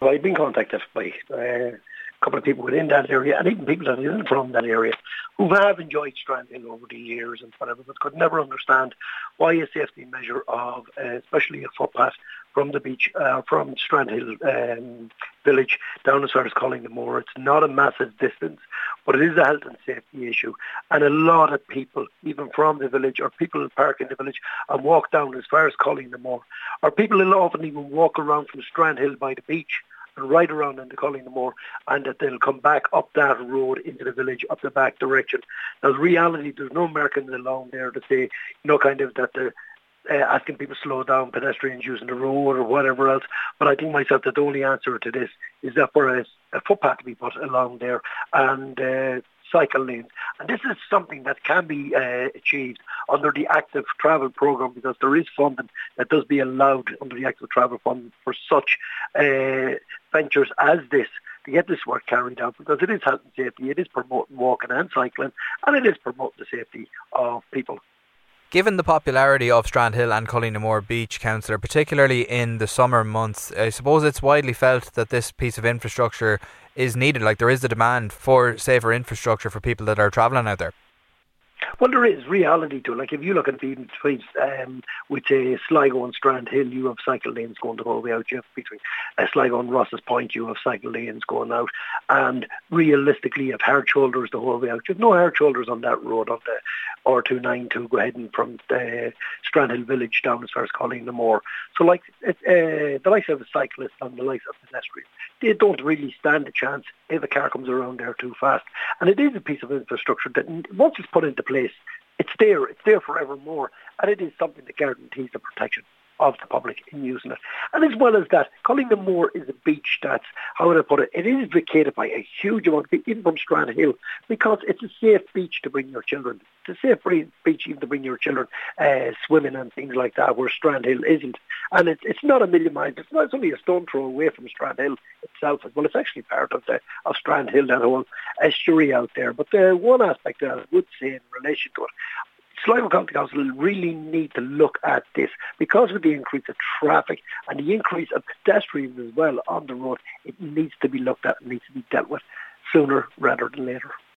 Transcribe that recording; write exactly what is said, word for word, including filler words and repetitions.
I've been contacted by uh, a couple of people within that area, and even people that isn't from that area, who have enjoyed Strandhill over the years and whatever, but could never understand why a safety measure of, uh, especially a footpath from the beach, uh, from Strandhill um, village down as far as Collinghamore. It's not a massive distance, but it is a health and safety issue. And a lot of people, even from the village, or people who park in the village and walk down as far as Collinghamore, or people will often even walk around from Strandhill by the beach and right around into Collinghamore, and that they'll come back up that road into the village, up the back direction. Now, the reality, there's no markings along there to say, you know, kind of that the Uh, asking people to slow down, pedestrians using the road or whatever else. But I think myself that the only answer to this is that for a, a footpath to be put along there and uh, cycle lanes. And this is something that can be uh, achieved under the Active Travel Programme, because there is funding that does be allowed under the Active Travel Fund for such uh, ventures as this, to get this work carried out, because it is health and safety, it is promoting walking and cycling, and it is promoting the safety of people. Given the popularity of Strandhill and Collinghamore Beach, Councillor, particularly in the summer months, I suppose it's widely felt that this piece of infrastructure is needed. Like, there is the demand for safer infrastructure for people that are travelling out there. Well, there is reality to it. Like, if you look at the tweets um, with uh, Sligo and Strandhill, you have cycle lanes going the whole way out. You have between uh, Sligo and Ross's Point, you have cycle lanes going out. And realistically, you have hard shoulders the whole way out. You have no hard shoulders on that road, on the R two ninety-two, go heading from the Strandhill village down as far as Collinghamore. So, like, it, uh, the likes of the cyclists and the likes of pedestrians, they don't really stand a chance if a car comes around there too fast. And it is a piece of infrastructure that, once it's put into place, it's there, it's there forevermore, and it is something that guarantees the protection of the public in using it. And as well as that, Collinghamore is a beach that's, how would I put it, it is vacated by a huge amount of people, even from Strandhill, because it's a safe beach to bring your children. It's a safe beach even to bring your children uh, swimming and things like that, where Strandhill isn't. And it, it's not a million miles, it's, not, it's only a stone throw away from Strandhill itself. Well, it's actually part of the of Strandhill, that whole estuary out there. But the one aspect that I would say in relation to it, Sligo County Council really need to look at this, because with the increase of traffic and the increase of pedestrians as well on the road, it needs to be looked at and needs to be dealt with sooner rather than later.